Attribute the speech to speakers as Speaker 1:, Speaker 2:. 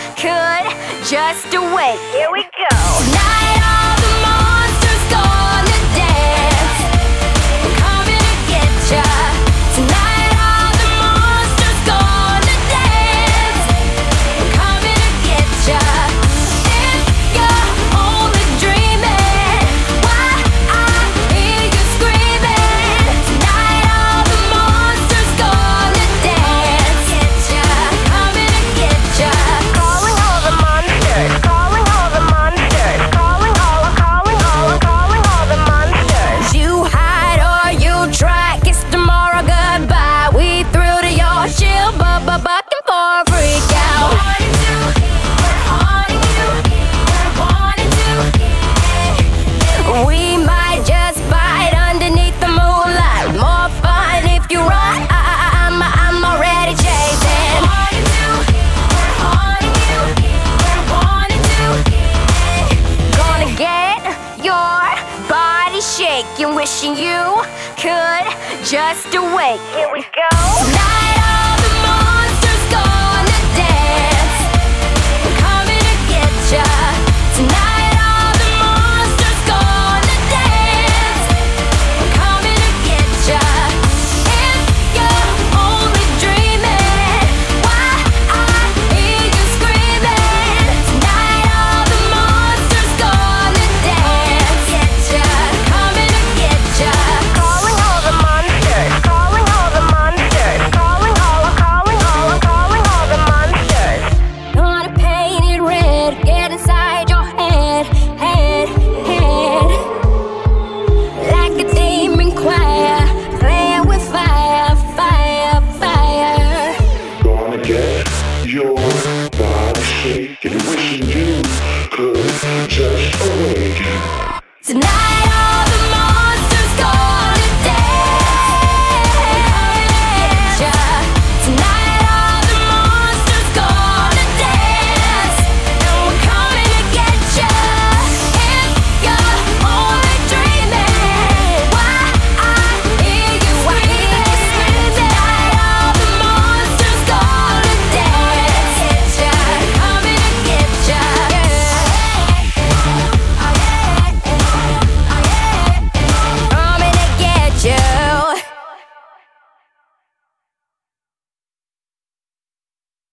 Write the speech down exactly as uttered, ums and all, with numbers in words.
Speaker 1: could just wait.
Speaker 2: Here we go.
Speaker 1: Tonight all the monsters gonna dance. We're coming to get ya. Tonight all the monsters gonna dance. We're coming to get ya. If you're only dreaming, why I hear you screaming. Tonight all the monsters gonna dance. Get ya. Coming to get ya.
Speaker 2: Calling all the monsters. Calling all the monsters. Calling all, calling all, calling all the monsters.
Speaker 1: You hide or you try, kiss tomorrow goodbye. We threw to your shield, but but bucking for a freak out. Wanting to, we're haunting you, we're wanting to. We might just bite underneath the moonlight. More fun if you run. I, I, I'm I'm already chasing. Wanting to, we're haunting you, we're wanting to. Gonna get your body shaking, wishing you could just wait.
Speaker 2: Here we go.
Speaker 1: Tonight all the monsters gonna dance. We're coming to get ya. Tonight all the monsters gonna dance. We're coming to get ya. If you're only dreaming, why I hear you screaming. Tonight all the monsters gonna dance. Get ya. Coming to get ya.
Speaker 2: Calling all the monsters. Calling all the monsters. Calling all, calling all, calling all the monsters.
Speaker 1: Gonna paint it red, get inside your head, head, head. Like a demon choir, playing with fire, fire, fire.
Speaker 3: Gonna get your body shaking.